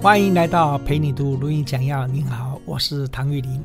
欢迎来到陪你读录音讲要。您好，我是唐玉麟。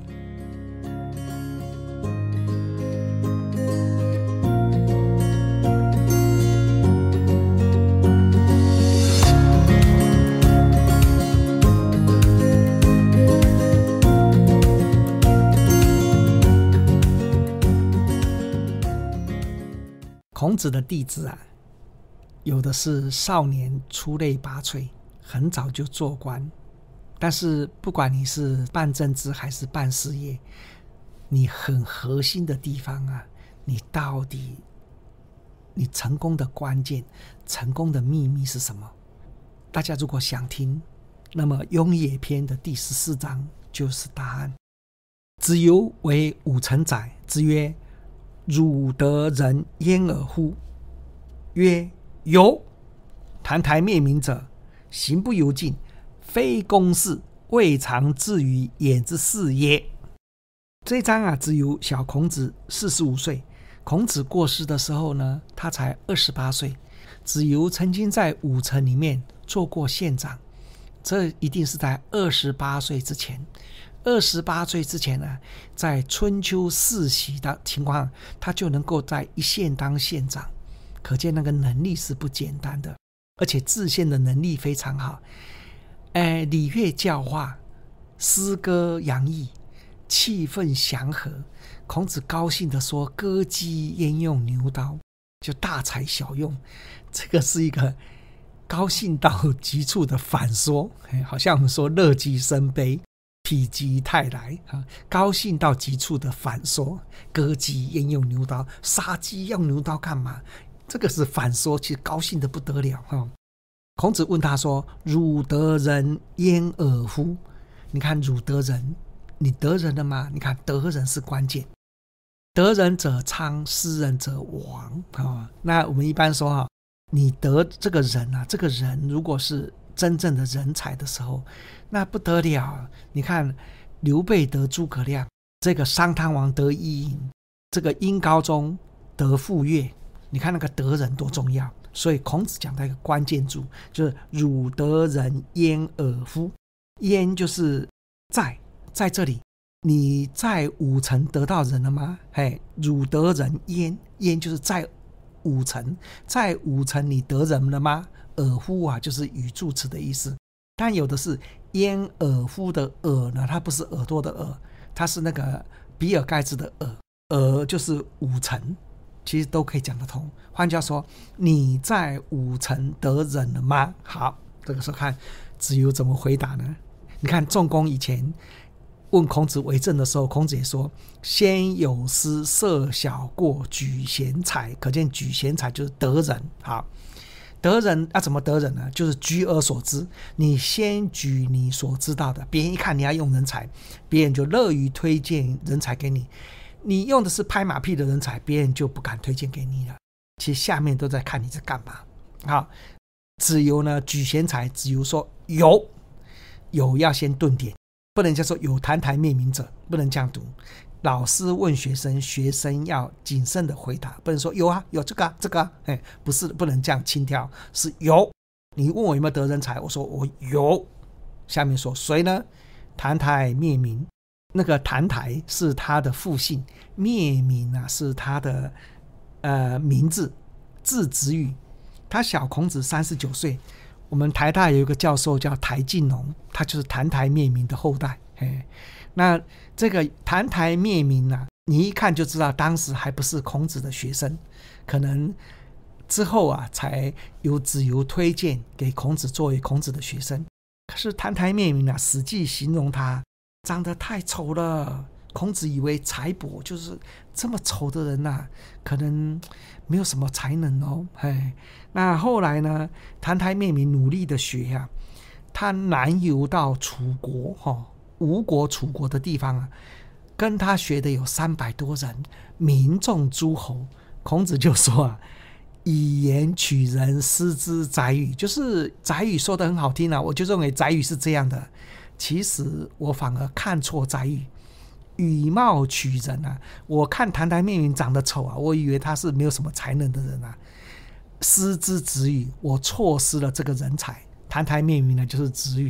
孔子的弟子啊，有的是少年出类拔萃，很早就做官，但是不管你是办政治还是办事业，你很核心的地方啊，你到底你成功的关键、成功的秘密是什么？大家如果想听，那么《雍也篇》的第14章就是答案。子游为五成宰，之曰：汝得人焉耳乎？曰：由。澹台灭民者，行不由径，非公事，未尝至于焉之事也。这一章啊，子游小孔子45岁。孔子过世的时候呢，他才28岁。子游曾经在5城里面做过县长，这一定是在28岁之前。28岁之前呢，在春秋世袭的情况，他就能够在一县当县长，可见那个能力是不简单的，而且治县的能力非常好。礼乐教化，诗歌洋溢，气氛祥和。孔子高兴地说：歌姬焉用牛刀，就大材小用。这个是一个高兴到极处的反说，好像我们说乐极生悲，否极泰来，高兴到极处的反说。歌姬焉用牛刀，杀鸡用牛刀干嘛？这个是反说，其实高兴的不得了。孔子问他说：汝得人焉耳乎？你看汝得人，你得人了吗？你看得人是关键，得人者昌，失人者亡。那我们一般说你得这个人啊，这个人如果是真正的人才的时候，那不得了。你看刘备得诸葛亮，这个商汤王得伊尹，这个殷高宗得傅说，你看那个得人多重要。所以孔子讲到一个关键字，就是汝得人焉耳乎？焉就是在这里，你在5城得到人了吗？汝得人焉就是在5城，在5城你得人了吗？耳乎啊，就是语助词的意思。但有的是焉耳乎的耳呢，它不是耳朵的耳，它是那个比尔盖茨的耳就是5城，其实都可以讲得通。换句话说，你在5城得人了吗？好，这个时候看子游怎么回答呢？你看仲弓以前问孔子为政的时候，孔子也说：先有司，设小过，举贤才。可见举贤才就是得人。好，得人怎么得人呢？就是举而所知，你先举你所知道的，别人一看你要用人才，别人就乐于推荐人才给你。你用的是拍马屁的人才，别人就不敢推荐给你了。其实下面都在看你在干嘛。好，子游呢举贤才，子游说有要先顿点，不能叫做有澹台灭民者，不能这样读。老师问学生，学生要谨慎的回答，不能说有啊，有这个啊，这个啊，不是，不能这样轻佻，是有。你问我有没有得人才，我说我有。下面说谁呢？澹台灭民。那个澹台是他的父姓，灭民啊是他的名字，字子羽。他小孔子39岁。我们台大有一个教授叫台静农，他就是澹台灭民的后代。那这个澹台灭民啊，你一看就知道当时还不是孔子的学生，可能之后啊才由子游推荐给孔子作为孔子的学生。可是澹台灭民啊，史记形容他长得太丑了，孔子以为财帛就是这么丑的人啊，可能没有什么才能哦。那后来呢，澹台灭民努力的学啊，他南游到楚国吴国楚国的地方啊，跟他学的有300多人，民众诸侯。孔子就说啊，以言取人，失之宰予，就是宰予说的很好听啊，我就认为宰予是这样的。其实我反而看错宰予，以貌取人啊。我看澹台灭民长得丑啊，我以为他是没有什么才能的人啊。失之子羽，我错失了这个人才。澹台灭民呢，就是子羽。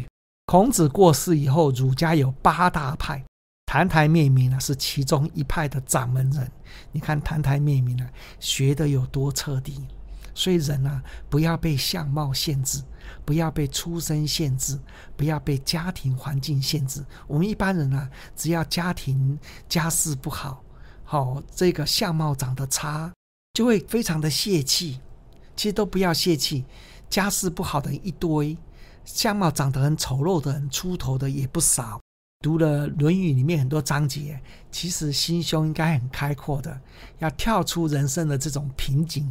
孔子过世以后，儒家有8大派，澹台灭明是其中一派的掌门人。你看澹台灭明学得有多彻底。所以人不要被相貌限制，不要被出身限制，不要被家庭环境限制。我们一般人只要家庭家世不好，这个相貌长得差，就会非常的泄气。其实都不要泄气，家世不好的人一堆，相貌长得很丑陋的人，出头的也不少。读了《论语》里面很多章节，其实心胸应该很开阔的，要跳出人生的这种瓶颈。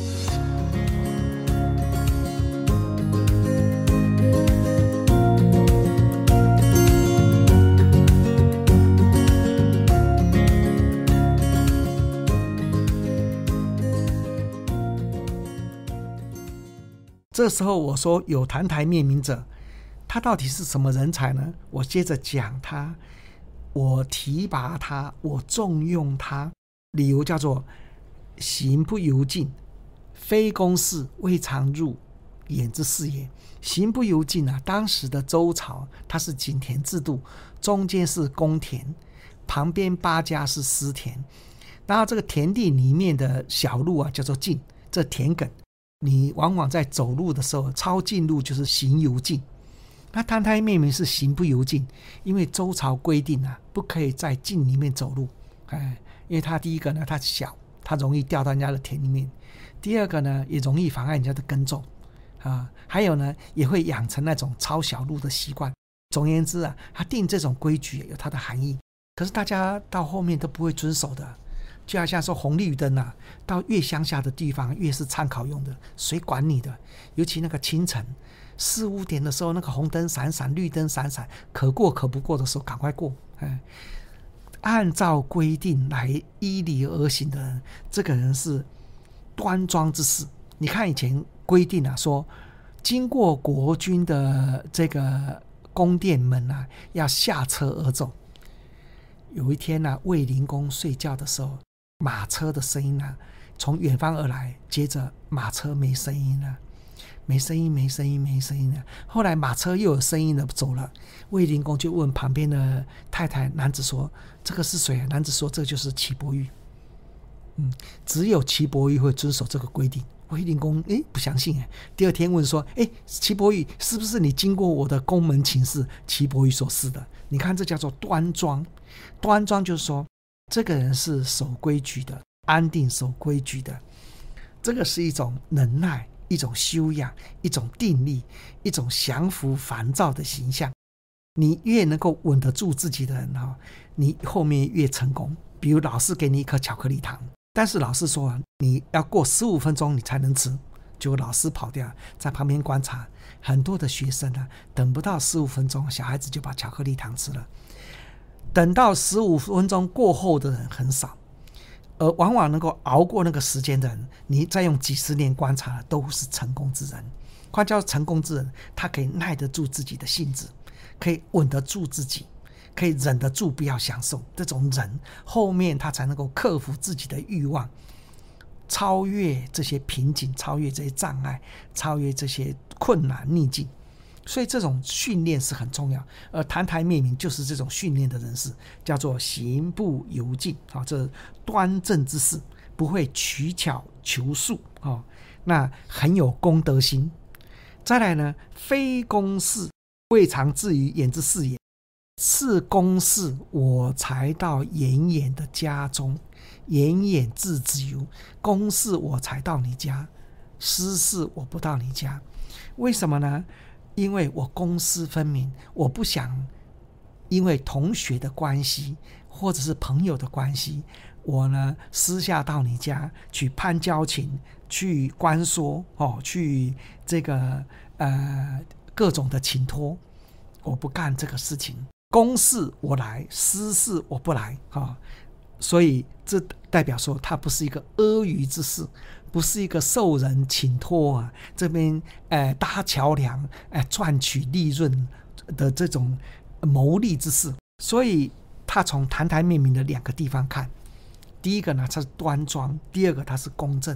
这时候我说有澹台灭明者，他到底是什么人才呢？我接着讲他，我提拔他，我重用他，理由叫做行不由径，非公事未尝入眼之事也。行不由径当时的周朝它是井田制度，中间是公田，旁边8家是私田，然后这个田地里面的小路叫做径，这田埂你往往在走路的时候，抄近路就是行由径。那澹台灭明是行不由径，因为周朝规定不可以在径里面走路。因为它第一个它小，它容易掉到人家的田里面；第二个也容易妨碍人家的耕种还有也会养成那种抄小路的习惯。总而言之它定这种规矩有它的含义，可是大家到后面都不会遵守的。就好像说红绿灯到越乡下的地方越是参考用的，谁管你的？尤其那个清晨4、5点的时候，那个红灯闪闪，绿灯闪闪，可过可不过的时候赶快过。按照规定来依理而行的人，这个人是端庄之士。你看以前规定说，经过国君的这个宫殿门要下车而走。有一天卫灵公睡觉的时候，马车的声音从远方而来，接着马车没声音了，没声音了。后来马车又有声音了，走了。卫灵公就问旁边的太太男子说：“这个是谁？”男子说：“这就是齐伯玉。”只有齐伯玉会遵守这个规定。卫灵公不相信第二天问说：“齐伯玉，是不是你经过我的宫门请示？”齐伯玉说：“是的。”你看这叫做端庄。端庄就是说这个人是守规矩的，安定守规矩的。这个是一种能耐，一种修养，一种定力，一种降服烦躁的形象。你越能够稳得住自己的人你后面越成功。比如老师给你一颗巧克力糖，但是老师说你要过15分钟你才能吃，结果老师跑掉，在旁边观察，很多的学生等不到15分钟，小孩子就把巧克力糖吃了。等到15分钟过后的人很少，而往往能够熬过那个时间的人，你再用几十年观察都是成功之人。换叫成功之人，他可以耐得住自己的性子，可以稳得住自己，可以忍得住不要享受。这种人后面他才能够克服自己的欲望，超越这些瓶颈，超越这些障碍，超越这些困难逆境。所以这种训练是很重要，而澹台灭明就是这种训练的人士，叫做行不由径这端正之士，不会取巧求术那很有公德心。再来非公事未尝至于眼之事也。是公事我才到严眼的家中，严眼自之由。公事我才到你家，私事我不到你家。为什么呢？因为我公私分明，我不想因为同学的关系或者是朋友的关系，我私下到你家去攀交情，去关说去这个各种的请托，我不干这个事情。公事我来，私事我不来所以这代表说他不是一个阿谀之士，不是一个受人请托这边搭桥梁赚取利润的这种谋利之士。所以他从澹台灭明的2个地方看，第一个他是端庄，第二个他是公正。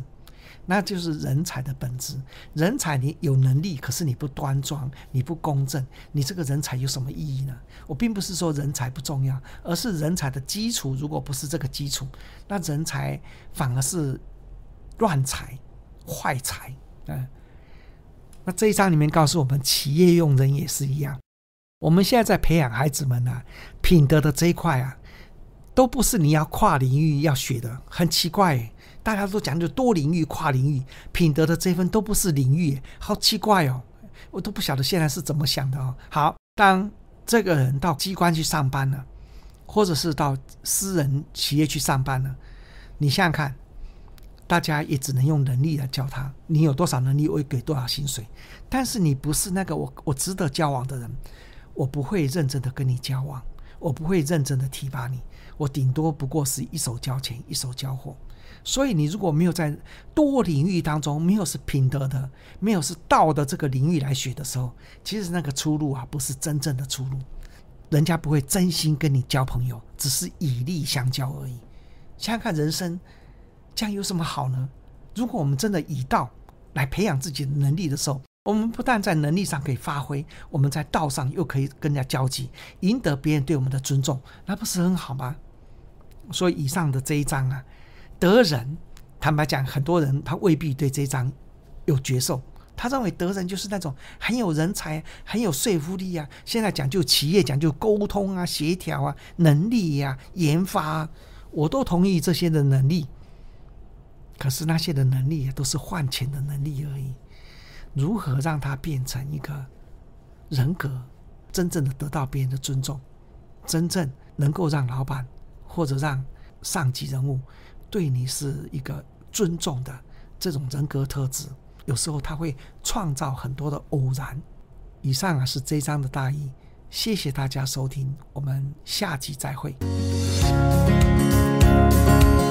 那就是人才的本质。人才你有能力，可是你不端庄，你不公正，你这个人才有什么意义呢？我并不是说人才不重要，而是人才的基础如果不是这个基础，那人才反而是乱才坏才。那这一章里面告诉我们，企业用人也是一样。我们现在在培养孩子们啊，品德的这一块啊，都不是你要跨领域要学的。很奇怪耶，大家都讲究多领域跨领域，品德的这份都不是领域耶，好奇怪哦，我都不晓得现在是怎么想的哦。好，当这个人到机关去上班了，或者是到私人企业去上班了，你想想看，大家也只能用能力来教他，你有多少能力我给多少薪水。但是你不是那个我值得交往的人，我不会认真的跟你交往，我不会认真的提拔你，我顶多不过是一手交钱一手交货。所以你如果没有在多领域当中，没有是品德的，没有是道的这个领域来学的时候，其实那个出路啊不是真正的出路，人家不会真心跟你交朋友，只是以利相交而已。想想看人生这样有什么好呢？如果我们真的以道来培养自己的能力的时候，我们不但在能力上可以发挥，我们在道上又可以跟人家交际，赢得别人对我们的尊重，那不是很好吗？所以以上的这一章啊，得人，坦白讲，很多人他未必对这一章有觉受，他认为得人就是那种很有人才、很有说服力啊。现在讲究企业讲究沟通啊、协调啊、能力啊、研发啊，我都同意这些的能力。可是那些的能力都是换钱的能力而已。如何让它变成一个人格，真正的得到别人的尊重，真正能够让老板或者让上级人物对你是一个尊重的这种人格特质，有时候它会创造很多的偶然。以上是这一章的大意，谢谢大家收听，我们下集再会。